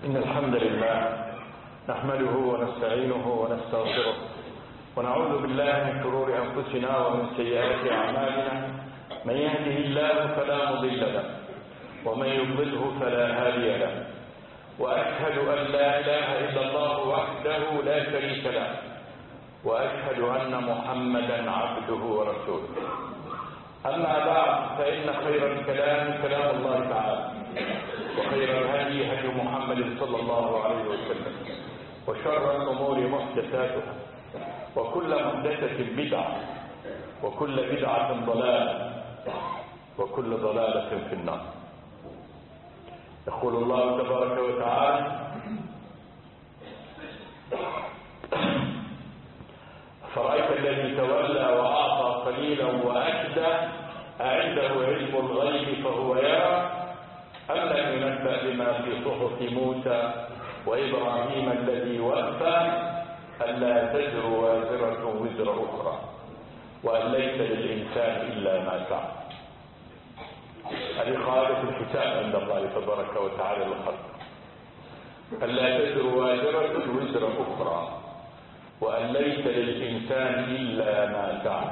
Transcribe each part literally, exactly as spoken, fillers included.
إن الحمد لله نحمده ونستعينه ونستغفره ونعوذ بالله من شرور أنفسنا ومن سيئات أعمالنا. من يهده الله فلا مضل له ومن يضلله فلا هادي له، وأشهد أن لا إله إلا الله وحده لا شريك له، وأشهد أن محمدا عبده ورسوله. أما بعد، فإن خير الكلام كلام الله تعالى، وخير الهدي هدي محمد صلى الله عليه وسلم، وشر الأمور محدثاتها، وكل محدثة بدعة، وكل بدعة ضلالة، وكل ضلالة في النار. يقول الله تبارك وتعالى: فرأيت الذي تولى وأعطى قليلا وأكدى أعنده علم الغيب فهو يرى أم لم ينبأ بما في صحف موسى وإبراهيم الذي وفى ألا تزر وازرة وزر أخرى وأن ليس للإنسان إلا ما سعى. هذه قاعدة الحساب عند الله تبارك وتعالى للخلق: ألا تزر وازرة وزر أخرى وأن ليس للإنسان إلا ما سعى.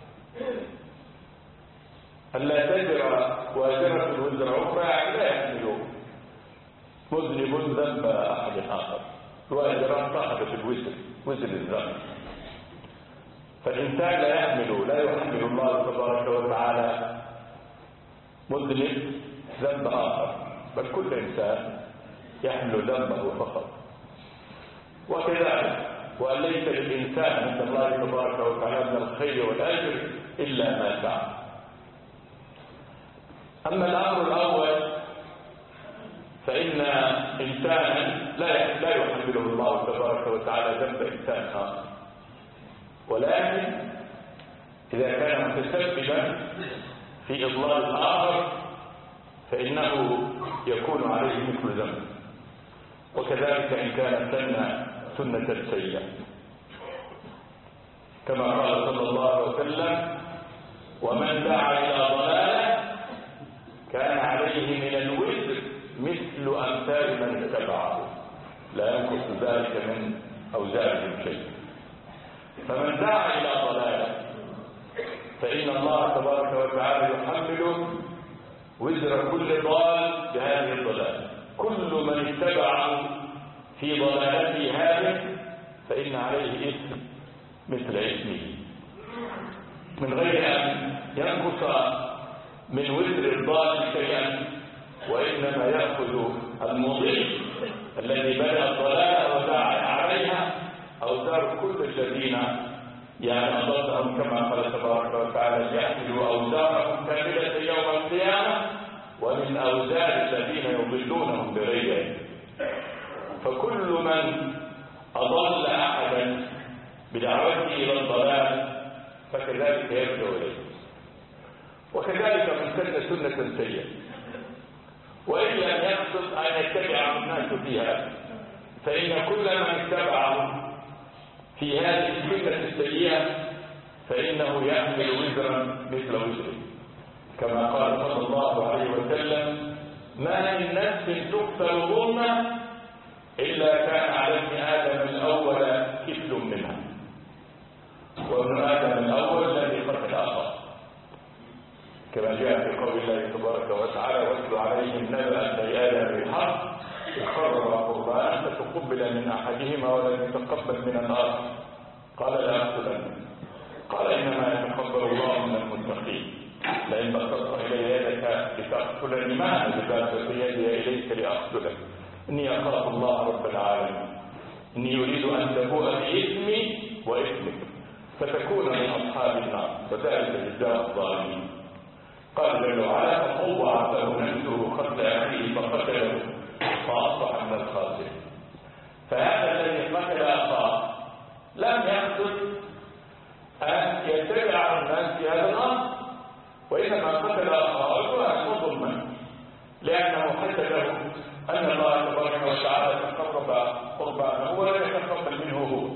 ألا تزر وازرة وزر أخرى يعني لا يحمل مذنب ذنب أحد آخر، الوازرة صاحبة الوزر، وزر الذنب. فالإنسان لا يحمل لا يحمل الله تبارك وتعالى مذنب ذنب آخر، بل كل إنسان يحمل ذنبه فقط. وكذلك وأن ليس للإنسان عند الله تبارك وتعالى من الخير والأجر إلا ما سعى. أما الأمر الأول فإن إنسانا لا لا يحمله الله تبارك وتعالى ذنب إنسان آخر، ولكن إذا كان متسببا في إضلال الآخر فإنه يكون عليه مثل ذنب. وكذلك إن كان سن سنة سيئة، كما قال صلى الله عليه وسلم: ومن دعا إلى ضلالة كان عليه من الوزر مثل أمثال من اتبعه لا ينقص ذلك من أوزارهم شيء. فمن دعا إلى ضلالة فإن الله تبارك وتعالى يحمله وزر كل ضال بهذه الضلالة. كل من اتبعه في ضلالته هذه فإن عليه إثم مثل إثمه، من غير أن ينقص من وزر الضال شيئا، وإنما يأخذ المضل الذي بدأ الضلال ودعا عليها أوزار كل الذين يعني أضلهم، كما قال تبارك وتعالى: يحملوا أوزارهم كاملة يوم القيامة ومن أوزار الذين يضلونهم بغير علم. فكل من أضل أحدا بدعوته إلى الضلال فكذلك يرجع إليه. وكذلك من سن سنة سيئة وإن لم يقصد أن يتبعه الناس فيها، فإن كل من اتبعه في هذه السنة السيئة فإنه يحمل وزرا مثل وزره، كما قال صلى الله عليه وسلم: ما من نفس تقتل ظلما إلا كان على ابن آدم الأول كفل منها، وابن آدم الأول الذي قتل آخر، كما جاء في قول الله تبارك وتعالى: واتل عليهم نبأ ابني آدم بالحق إذ قربا قربانا فتقبل من أحدهما ولم يتقبل من الآخر قال لأقتلنك، قال إنما يتقبل الله من المتقين، لئن بسطت إلي يدك لتقتلني ما أنا بباسط يدي إليك لأقتلك، إني أخاف الله رب العالمين، إني يريد أن تبوء بإثمي وإثمك فتكون من أصحاب النار وذلك جزاء الظالمين. قال جل وعلا: فطوعت له نفسه قتل أخيه فقتله فأصبح من الخاسرين. فهذا الذي قتل أخاه لم يقصد أن يتبع الناس في هذا الأمر، وإنما قتل أخاه ظلما، لأنه حسده أن الله تبارك وتعالى تقرب قربانه ولم يتقبل منه هو،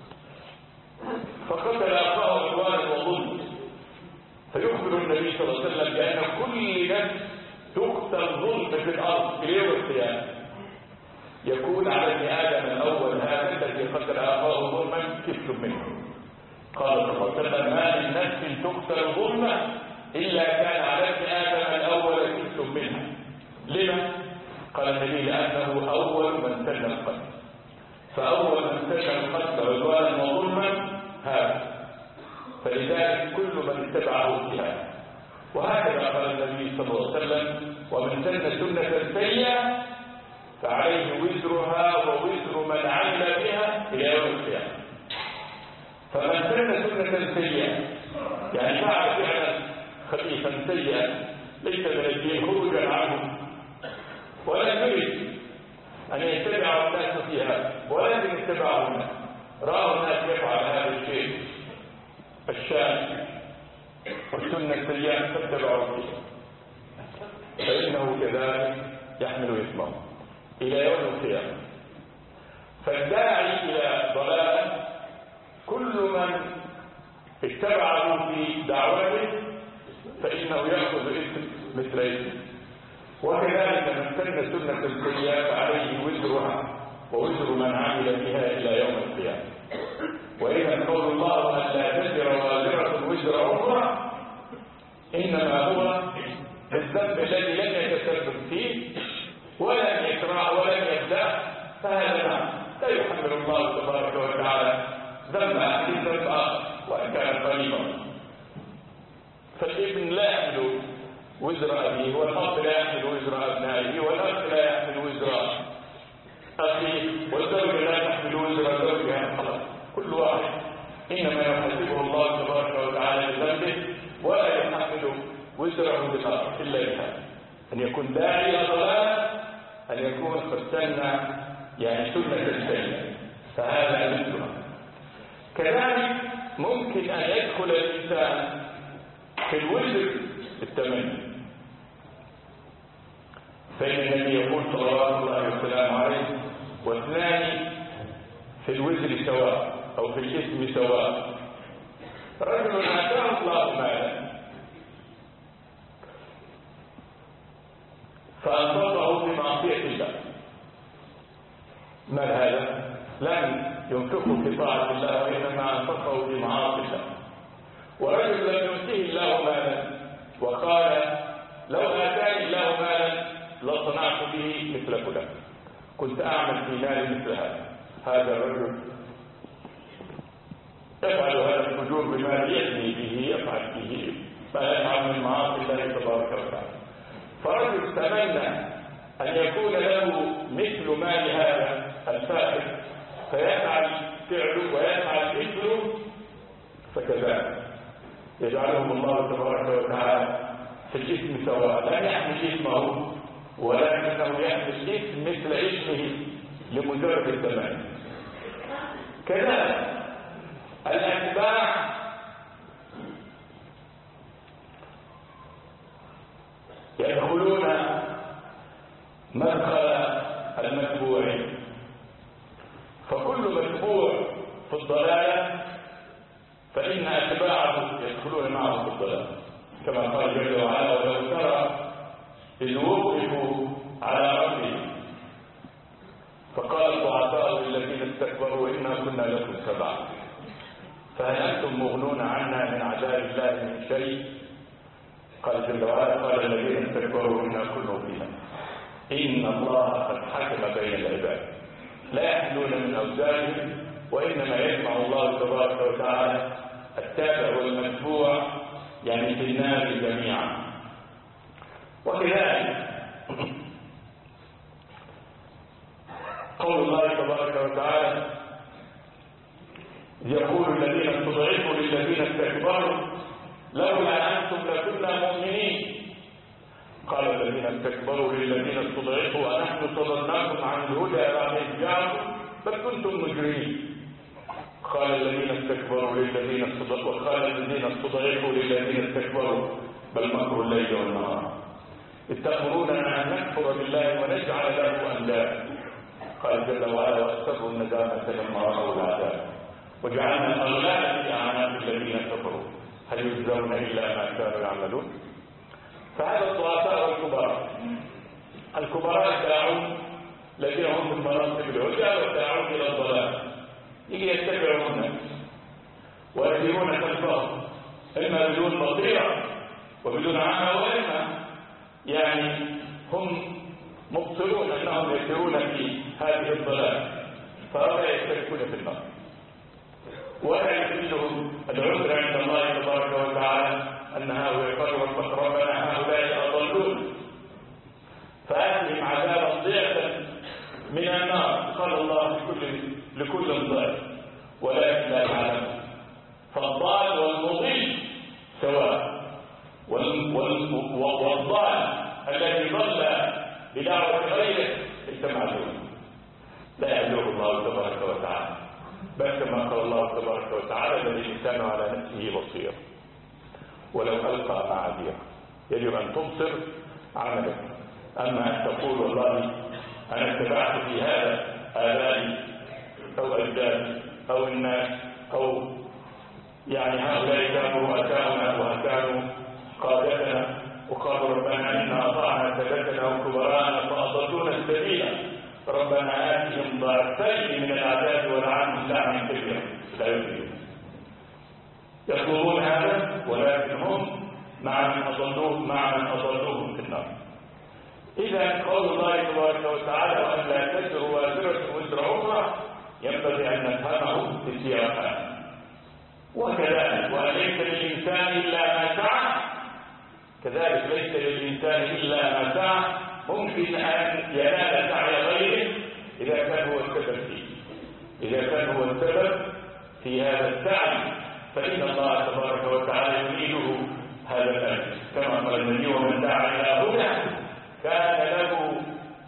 فقتل أخاه عدوانا وظلم. فيخبر النبي صلى الله عليه وسلم بأن كل نفس تقتل ظلم في الأرض في يوم القيامة، يكون على ابن آدم الأول هذا الذي قتل أخاه ظلما كفل منه. قال صلى الله عليه وسلم: ما من نفس تقتل ظلما إلا كان على ابن آدم الأول كفل منها. لما؟ قال النبي: لأنه أول من سن القتل، فأول من سن القتل عدوانا وظلما هذا، فلذلك كل من اتبعه بها. وهكذا قال النبي صلى الله عليه وسلم: ومن سن سنة سيئة فعليه وزرها ووزر من عمل بها إلى يوم القيامة. فمن سن سنة سيئة يعني فعل فعلا خبيثا سيئا ليس من الدين خروجا عنه، ولا يريد أن يتبع الناس فيها، ولكن اتبعه الناس، رأوا الناس يفعل هذا الشيء الشان والسنة السيئة فاتبعوا فيها، فإنه كذلك يحمل اسمه إلى يوم القيامة. فالداعي إلى ضلاله كل من اتبعه في دعوته فإنه يأخذ اسم مثل اسم. وكذلك من سن سنة سيئة فعليه وزرها ووزر من عمل بها إلى يوم القيامة. وإذا قول الله أن لا تزر وازرة وزر أخرى إنما هو الذنب الذي لم يتسبب فيه ولم يكره ولم يبدأ، فهذا نعم لا يحمل الله تبارك وتعالى ذنب أحد ذنب آخر وإن كان قريبا. فالابن لا يحمل وزر أبيه، والأب لا يحمل وزر أبنائه، والأخ لا يحمل وزر أخيه، والزوجة لا تحمل وزر زوجها. خلاص كل واحد إنما يحاسبه الله تبارك وتعالى بذنبه ولا يحمل وزره بالآخر إلا بهذا: أن يكون داعي إلى ضلال، أن يكون قد سن يعني سنة سيئة، فهذا مثلها. كذلك ممكن أن يدخل الإنسان في الوزر التمني، فإن النبي يقول صلوات الله وسلامه عليه: واثنان في الوزر سواء أو في الإثم سواء. رجل آتاه الله مالا فأنفقه بمعصية الله، مال هذا لم ينفقه في طاعة الله وإنما أنفقه بمعاصي الله. ورجل لم يؤتيه الله مالا وقال: لو آتاني الله مالا لصنعت به مثل فلان، كنت أعمل في مالي مثل هذا. هذا الرجل يفعل هذا الفجور بما يأتي به، يفعل به ما يفعل من معاصي الله تبارك وتعالى. فرجل تمنى أن يكون له مثل مال هذا الفاحش فيفعل فعله ويفعل مثله، فكذلك يجعلهم الله تبارك وتعالى في الاسم سواء، لا يحمل اسمه ولكنه يحمل اسم مثل اسمه لمجرد التمني. كذلك الأتباع يدخلون مدخل المتبوعين، فكل متبوع في الضلالة فإن أتباعه يدخلون معه في الضلالة، كما قال جل وعلا: ولو ترى إذ وقفوا على ربهم فقال الضعفاء للذين استكبروا إنا كنا لكم تبعا فهل أنتم مغنون عنا من عذاب الله من شيء؟ قال جل وعلا: قال الذين استكبروا إنا كنا فيها إن الله قد حكم بين العباد لا يحملون من أوزارهم، وإنما يجمع الله تبارك وتعالى التابع والمتبوع يعني في النار جميعا. وكذلك قول الله تبارك وتعالى: يقول الذين استضعفوا للذين استكبروا لولا أنتم لكنا مؤمنين قال الذين استكبروا للذين استضعفوا أنحن صدرناكم عن الهدى بعد إذ جاءكم بل كنتم مجرمين قال الذين استكبروا للذين استضعفوا وقال الذين استضعفوا للذين استكبروا بل مكروا الليل والنهار إذ تأمروننا أن نكفر بالله ونجعل له أندادا قال جل وعلا: واستروا الندامة لما رأوا العذاب وجعلنا الأغلال في أعناق الذين كفروا هل يجزون إلا ما كانوا يعملون. فهذا الضعفاء والكبراء الكبراء الداعون الذين هم في مناصب الهدى والداعون إلى الضلال يجي يتبعون الناس ويسيرون خلفهم إما بدون بصيرة وبدون عمى وإما يعني هم مبصرون أنهم يسيرون في هذه الضلال فهؤلاء يشتركون في النار ولا يفيدهم العذر عند الله تبارك وتعالى أن هؤلاء قالوا ربنا هؤلاء أضلون فآتهم عذابا ضعفا من النار قال الله لكل لكل ضعف ولكن لا يعلم فالضال والمضل سواء والضال الذي ضل بدعوة غيره ليس معذورا لا يعذره الله تبارك وتعالى بل كما قال الله تبارك وتعالى بل الإنسان على نفسه بصير ولو ألقى معاذيره يجب أن تبصر عملك أما أن تقول والله أنا اتبعت في هذا آبائي أو أجدادي أو الناس أو يعني هؤلاء كانوا رؤساؤنا وكانوا قادتنا وقالوا ربنا إنا أطعنا سادتنا وكبراءنا فأضلونا السبيل ربنا آتهم ضعفين من العذاب ولعنهم لعنا كبيرا لا يؤمنون يطلبون هذا ولكن هم مع من أضلوهم مع من أضلوهم في النار. إذا قول الله تبارك وتعالى وأن لا تزر وازرة وزر أخرى ينبغي أن نفهمه في سياقه وكذلك وأن ليس للإنسان إلا ما سعى كذلك ليس للإنسان إلا ما سعى ممكن أن ينال سعي غيره إذا كان هو السبب فيه إذا كان هو السبب في هذا السعي فإن الله تبارك وتعالى يريده هذا الأجر كما قال النبي ومن دعا إلى هدى كان له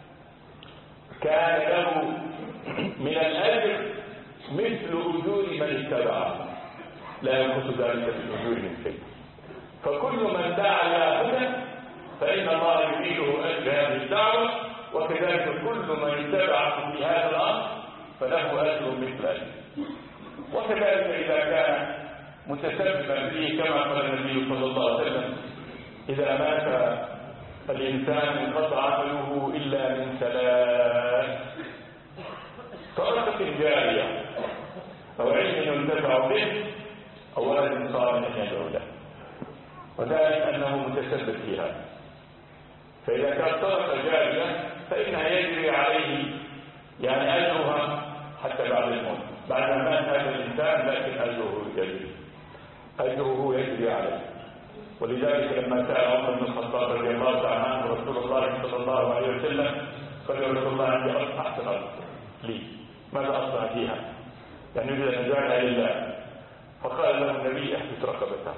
كان له من الأجر مثل أجور من اتبعه لا ينقص ذلك من أجورهم شيء فكل من دعا إلى هدى فإن الله يريده أجر هذه الدعوة وكذلك كل من اتبعه في هذا الأمر فله أجر مثل أجر وكذلك إذا كان متسببا فيه كما قال النبي صلى الله عليه وسلم إذا مات الإنسان انقطع عمله إلا من ثلاث صدقة جارية أو علم ينتفع به أو ولد صالح يدعو له وذلك أنه متسبب فيها فإذا كانت صدقة جارية فإنها يجري عليه يعني أجرها حتى بعد الموت بعد ما مات هذا الإنسان لكن أجره يجري أجره يجري عليه ولذلك لما سأل عمر بن الخطاب رضي الله تعالى عنه رسول الله صلى الله عليه وسلم قال يا رسول الله عندي أرض تحت الأرض لي ماذا أصنع فيها؟ يعني يريد أن يجعلها لله فقال له النبي احبس رقبتها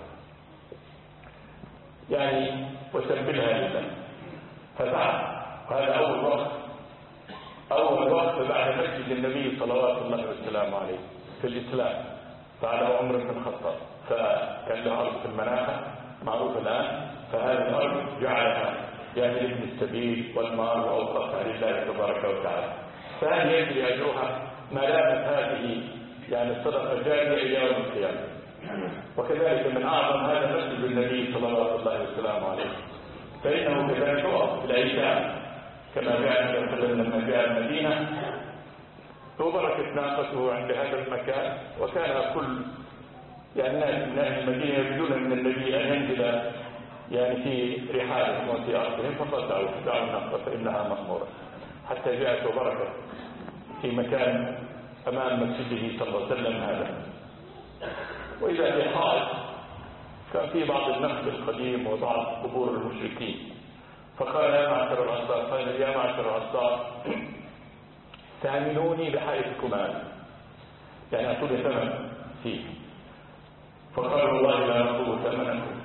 يعني وسبلها لله ففعل وهذا أول وقت أول وقت بعد مسجد النبي صلوات الله وسلامه عليه في الإسلام فعله عمر بن الخطاب فكان له أرض في المناخة معروف الآن فهذه الأرض جعلها يعني لابن السبيل والمال وأوقفها لله تبارك وتعالى فهل يجري أجرها ما دامت هذه يعني الصدقة الجارية إلى يوم القيامة وكذلك من أعظم هذا مسجد النبي صلى الله وسلم عليه فإنه كذلك وقف الأيتام كما جاء النبي صلى الله عليه وسلم لما جاء المدينة وبركت ناقته عند هذا المكان وكان كل يعني الناس من أهل المدينة يريدون من النبي أن ينزل يعني في رحالهم وفي أرضهم فصدعوا دعوا الناقة فإنها مأمورة حتى جاءت وبركت في مكان أمام مسجده صلى الله عليه وسلم هذا. وإذا في حائط كان في بعض النخل القديم وبعض قبور المشركين فقال يا معشر الأنصار قال يا معشر الأنصار ثامنوني بحائطكم هذا يعني أعطوني ثمن فيه فقال والله لا نطلب ثمنكم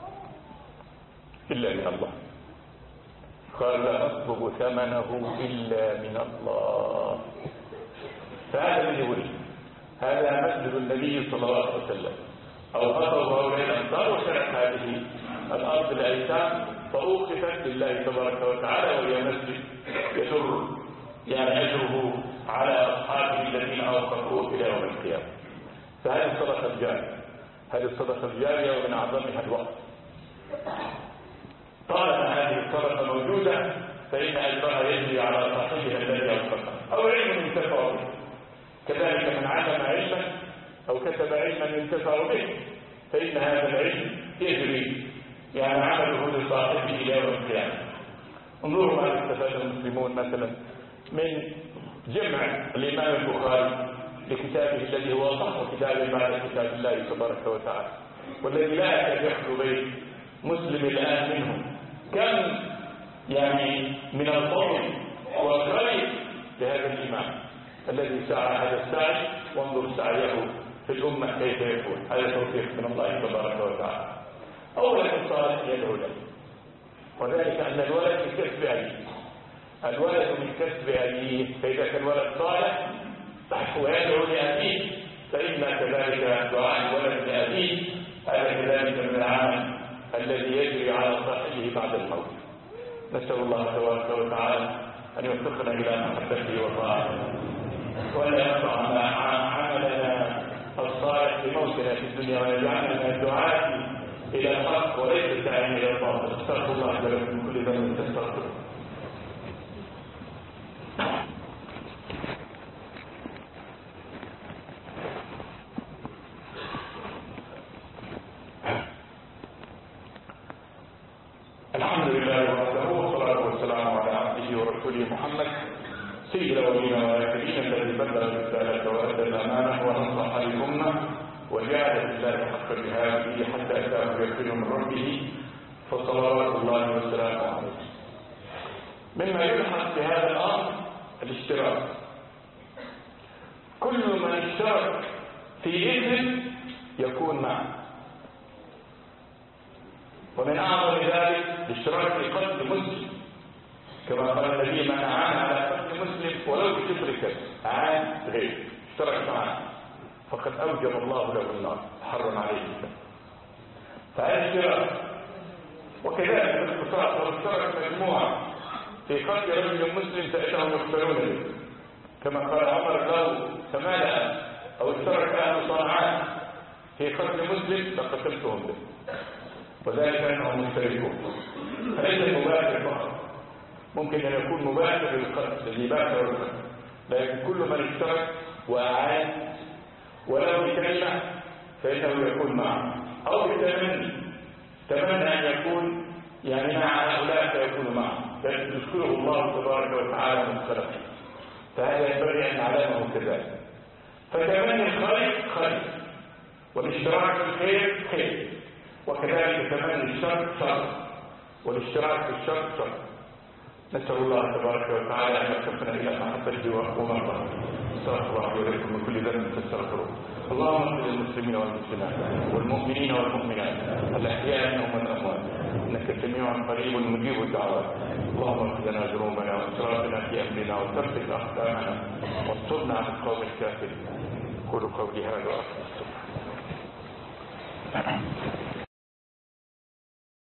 إلا من الله قال لا نطلب ثمنه إلا من الله فهذا الذي يريد هذا مسجد النبي صلى الله عليه وسلم أو خطوا هؤلاء الأنصار وشرح هذه الأرض الأيتام فأوقفت لله تبارك وتعالى وهي مسجد يسر يعني أجره على أصحابه الذين أوقفوه إلى يوم القيامة فهذه الصدقة الجارية هذه الصدقة الجارية ومن أعظمها الوقت طالما هذه الصدقة موجودة فإن أجرها يجري على صاحبها الذي أو علم ينتفع به. كذلك من علم علما أو كتب علما ينتفع به فإن هذا العلم يجري يعني عمله لصاحبه إلى يوم القيامة. انظروا ما استفاد المسلمون مثلا من جمع الإمام البخاري لكتابه الذي هو أصح كتاب بعد كتاب الله تبارك وتعالى، والذي لا يكاد يخلو بين مسلم الآن منه. كم يعني من الفضل والخير لهذا الإمام الذي سعى هذا السعي، وانظر سعيه في الأمة كيف يكون. هذا توفيق من الله تبارك وتعالى. أولا الصالح يدعو له، وذلك أن الولد من كسب أبيه، الولد من كسب أبيه، فإذا كان الولد صالح ويدعو لأبيه فإن كذلك دعاء الولد لأبيه هذا كذلك من العمل الذي يجري على صاحبه بعد الموت. نسأل الله تبارك وتعالى أن يوفقنا إلى محبته وطاعته، ولا يقطع عملنا الصالح بموتنا في الدنيا، ويجعلنا من الدعاة إلى الحق وليس الداعين إلى الباطل. استغفر الله لكم من كل ذنب تستغفره. الحمد لله وحده، والصلاة والسلام على عبده ورسوله محمد سيد الأولين والآخرين الذي بلغ الرسالة وأدى الأمانة ونصح الأمة وجاهد في الله حق جهاده حتى أتاه اليقين من ربه، فصلوات الله وسلامه عليه. مما يلحق في هذا الأمر الاشتراك. كل من اشترك في إذن يكون معه، ومن أعظم ذلك الاشتراك في قتل مسلم، كما قال النبي: من أعان على قتل مسلم ولو بشبر كبش، أعان غير اشترك معه فقد أوجب الله له النار، حرم عليه الدم. فهذا اشتراك. وكذلك باختصار لو اشترك مجموعة في قتل رجل مسلم فإنهم يقتلون به، كما قال عمر: لو تمالأ أو اشترك أهل صنعاء في قتل مسلم لقتلتهم به، وذلك أنهم مشتركون. فليس مباشر فقط، ممكن أن يكون مباشر للقتل الذي باشر القتل، لكن كل من اشترك وأعان ولو بكلمة فإنه يكون معه، أو بتمني تمنى أن يكون يعني مع هؤلاء فيكون معه، يدخله الله تبارك وتعالى من خلقه. فهذا ينبغي أن نعلمه كذلك. فتمني الخير خير، والاشتراك في الخير خير، وكذلك تمني الشر شر، والاشتراك في الشر شر. نسأل الله تبارك وتعالى أن يوفقنا إلى محبته ومرضاته. استغفر الله إليكم من كل ذنب فاستغفروه. اللهم اغفر للمسلمين والمسلمات والمؤمنين والمؤمنات الأحياء منهم والأموات، إنك سميع قريب مجيب الدعوات. اللهم اغفر لنا ذنوبنا واسرافنا في أمرنا وثبت أقدامنا وانصرنا على القوم الكافرين. قولوا قولي هذا وأقم الصلاة.